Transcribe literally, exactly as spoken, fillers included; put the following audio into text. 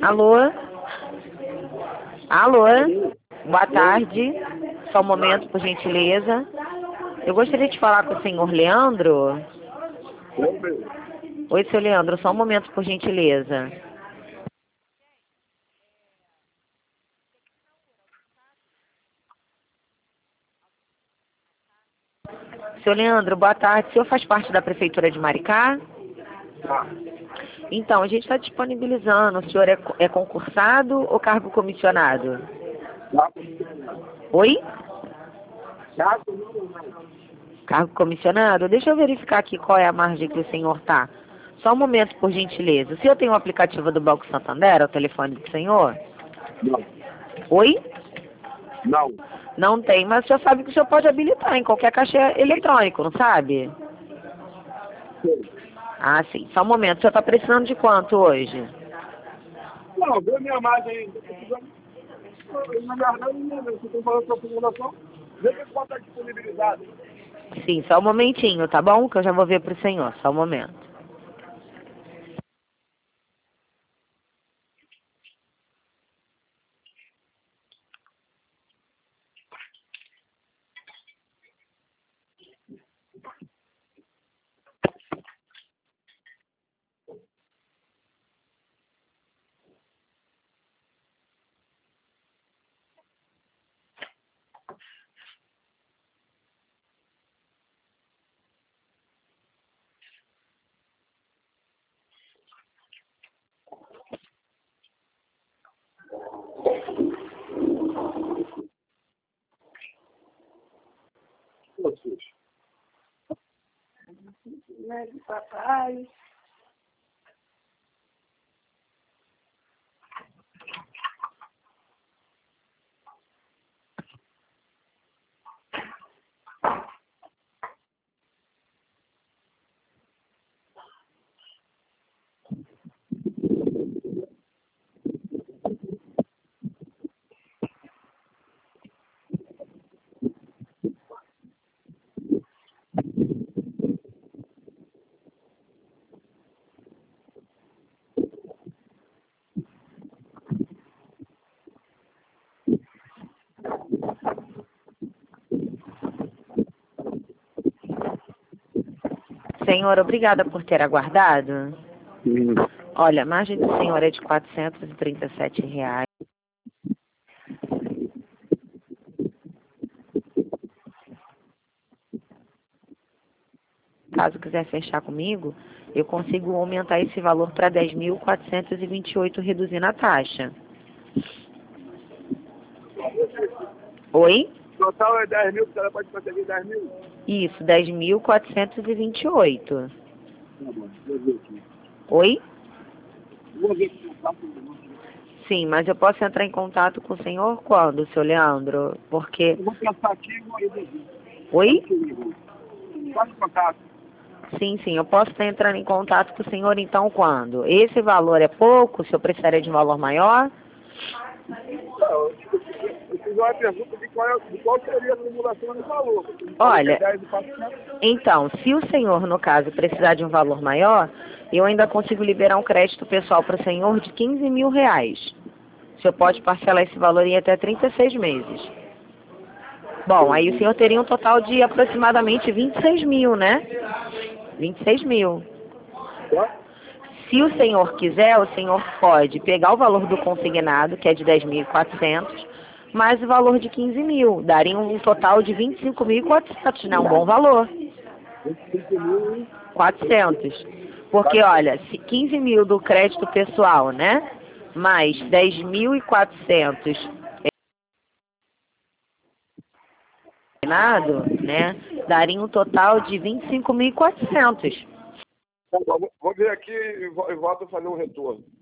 Alô? Alô? Boa tarde. Só um momento, por gentileza. Eu gostaria de falar com o senhor Leandro. Oi, seu Leandro, só um momento, por gentileza. Seu Leandro, boa tarde. O senhor faz parte da Prefeitura de Maricá? Então, a gente está disponibilizando. O senhor é, é concursado ou cargo comissionado? Oi? Cargo comissionado? Deixa eu verificar aqui qual é a margem que o senhor está. Só um momento, por gentileza. O senhor tem o aplicativo do Banco Santander, o telefone do senhor? Não. Oi? Não. Não tem, mas o senhor sabe que o senhor pode habilitar em qualquer caixa eletrônico, não sabe? Sim. Ah, sim. Só um momento. O senhor está precisando de quanto hoje? Não, vê minha margem aí. Na verdade, não, você está falando sua formulação, vê que quanto é disponibilizado. Sim, só um momentinho, tá bom? Que eu já vou ver para o senhor. Só um momento. Vocês. Papai. Senhor, obrigada por ter aguardado. Sim. Olha, a margem do senhor é de quatrocentos e trinta e sete reais. Caso quiser fechar comigo, eu consigo aumentar esse valor para dez mil quatrocentos e vinte e oito, reduzindo a taxa. Oi? O total é dez mil, você pode conseguir dez mil? Isso, dez mil quatrocentos e vinte e oito. Tá bom, vou ver aqui. Oi? Vou ver aqui. Sim, mas eu posso entrar em contato com o senhor quando, seu Leandro? Porque... Eu vou pensar aqui e vou ver. Oi? Pode contato. Sim, sim, eu posso estar entrando em contato com o senhor então quando? Esse valor é pouco? O senhor precisaria de um valor maior? Não, eu fiz uma pergunta de qual, é, de qual seria a simulação do valor. Olha, dez e quatrocentos. então, se o senhor, no caso, precisar de um valor maior, eu ainda consigo liberar um crédito pessoal para o senhor de quinze mil reais. O senhor pode parcelar esse valor em até trinta e seis meses. Bom, aí o senhor teria um total de aproximadamente vinte e seis mil, né? vinte e seis mil. Se o senhor quiser, o senhor pode pegar o valor do consignado, que é de dez mil e quatrocentos, mais o valor de quinze mil. Daria um total de vinte e cinco mil e quatrocentos, né? Um bom valor. quatrocentos. Porque, olha, se quinze mil do crédito pessoal, né? Mais dez mil e quatrocentos consignado, né? Daria um total de vinte e cinco mil e quatrocentos. Tá bom, vou ver aqui e vo- e volto a fazer um retorno.